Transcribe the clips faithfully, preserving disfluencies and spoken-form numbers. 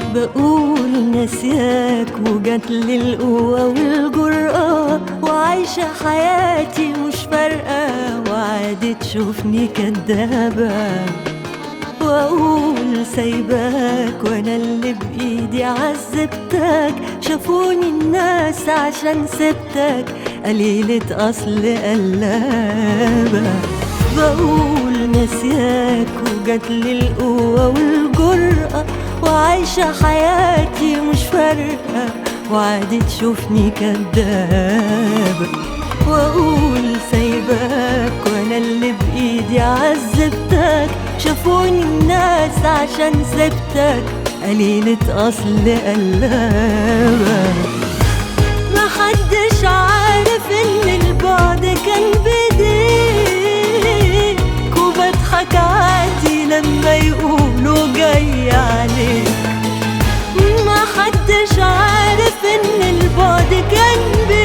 بقول ناسياك وجاتلي القوة والجرأة، وعايشة حياتي مش فارقة، وعادي تشوفني كدابة. واقول سايباك وانا اللي بايدي عذبتك، شافوني الناس عشان سبتك قليلة اصل قلابة. بقول ناسياك وجاتلي القوة والجرأة، وعايشة حياتي مش فارقة، وعادي تشوفني كدابة. واقول سايباك وانا اللي بايدي عذبتك، شافوني الناس عشان سبتك قليلة اصل قلابة. محدش عارف ان البعد كان بايديك، وبضحك عادي لما يقولوا جاي عليك. محدش عارف ان البعد كان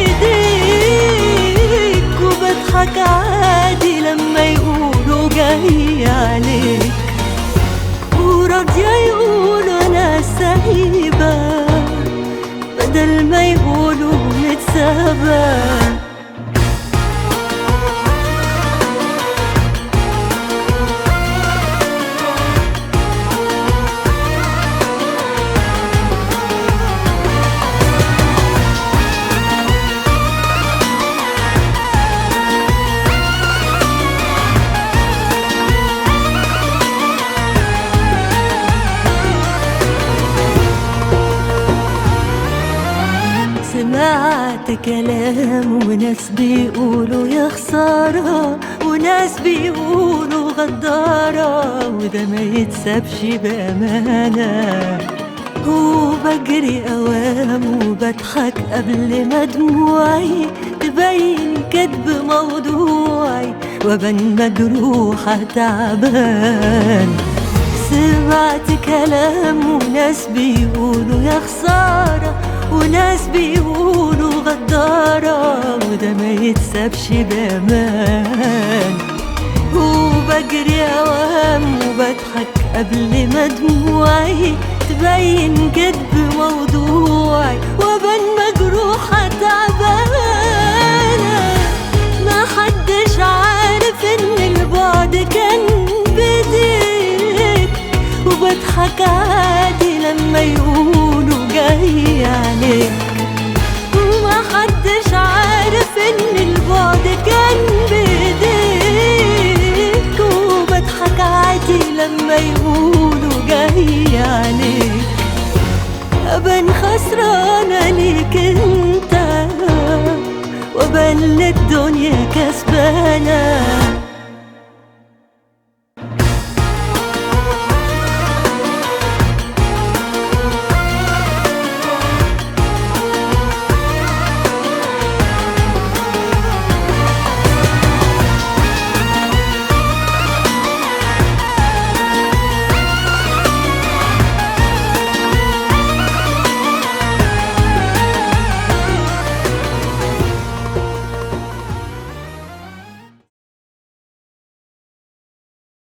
بايديك، وبضحك عادي لما يقولوا جاي عليك. وراضية يقولوا انا سايبة بدل ما يقولوا متسابة. سمعت كلام وناس بيقولوا يا خسارة، وناس بيقولوا غدارة، وده ما يتسابش بأمانة. وبجري أوام وبضحك قبل ما دموعي تبين كدب موضوعي، وبن مجروحة تعبان. سمعت كلام وناس بيقولوا يا خسارة، وناس بيقولوا غدارة، وده ما يتسابش بأمان. وبجري أوام وبضحك قبل ما دموعي تبين كدب موضوعي، وبن مجروحة تعبانة. ما حدش عارف ان البعد كان بايديك، وبضحك عادي لما يقولوا جاي عليك. ما حدش عارف ان البعد كان بايديك، وبضحك عادي لما يقولوا جاي عليك. ابان خسرانة ليك انت، وابان للدنيا كسبانة.